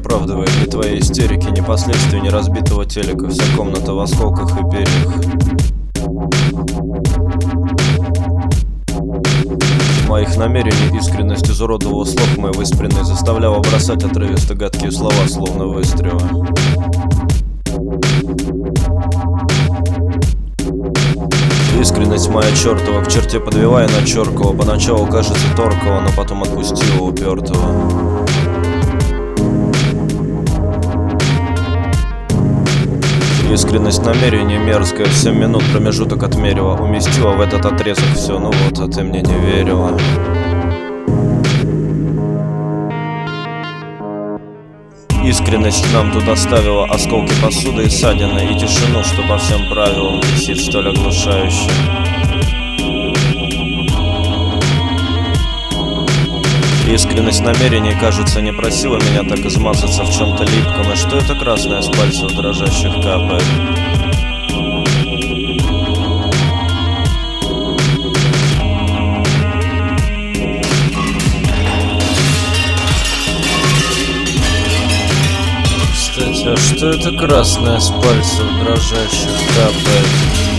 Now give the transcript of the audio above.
оправдывает ни твои истерики, ни последствия, ни разбитого телека. Вся комната в осколках и перьях. Моих намерений искренность изуродовала слог мой выспренный, заставляла бросать отрывисто гадкие слова, словно выстрелы. Искренность моя чертова к черте подвела и начеркала. Поначалу, кажется, торкала, но потом отпустила упертого. Искренность намерений мерзкая, в 7 минут промежуток отмерила. Уместила в этот отрезок все, ну вот, а ты мне не верила. Искренность нам тут оставила осколки посуды и ссадины, и тишину, что по всем правилам висит столь оглушающе. Искренность намерений, кажется, не просила меня так измазаться в чем-то липком. И что это красное с пальцев дрожащих капает? Кстати, а что это красное с пальцев дрожащих капает?